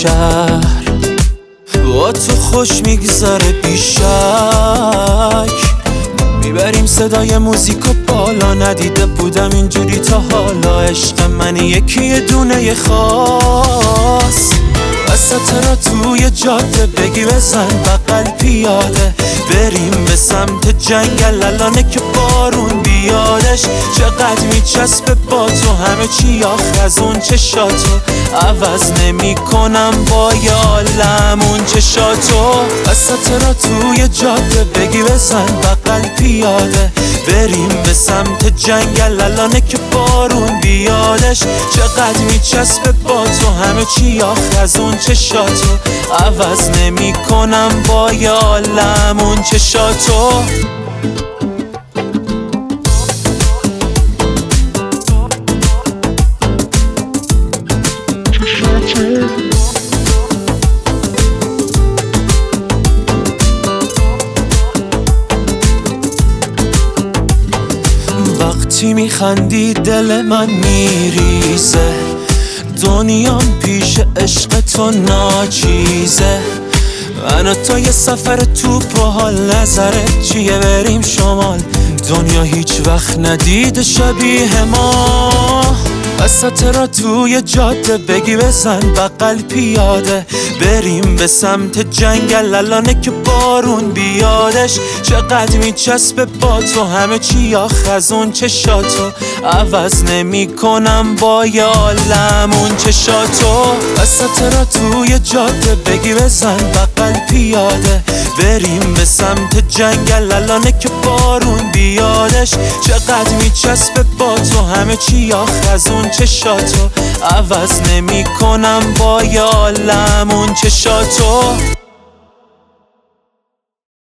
شهر، با تو خوش میگذره بیشک. میبریم صدای موزیکو بالا، ندیده بودم اینجوری تا حالا. عشق من یکی دونه خاص، وسط را توی جاده بگی بزن بغل پیاده. بریم به سمت جنگل الانه که بارون بیادش. چقدر میچسبه با تو همه چی، آخه از اون چشاتو عوض نمی کنم با یه عالم اون چشاتو. وسط را توی جاده بگی بزن بغل پیاده. بریم به سمت جنگل الانه که بارون بیادش. چقدر میچسبه با تو همه چی، آخه از اون چشاتو عوض نمی کنم با یه عالم اون چشاتو. وقتی میخندی دل من میریزه، دنیام پیش عشق تو ناچیزه. من و تو یه سفر توپ و حال نظرت چیه؟ بریم شمال، دنیا هیچ وقت ندیده شبیه ما. وسط را توی جاده بگی بزن بغل پیاده. بریم به سمت جنگل الانه که بارون بیادش. چقدر میچسبه با تو همه چی، آخه از اون چشاتو عوض نمی کنم با یه عالم اون چشاتو. وسط را توی جاده بگی بزن بغل پیاده. بریم به سمت جنگل الانه که بارون بیادش. چقدر میچسبه با تو همه چی، آخه از اون چشاتو عوض نمی کنم با یه عالم اون چشاتو.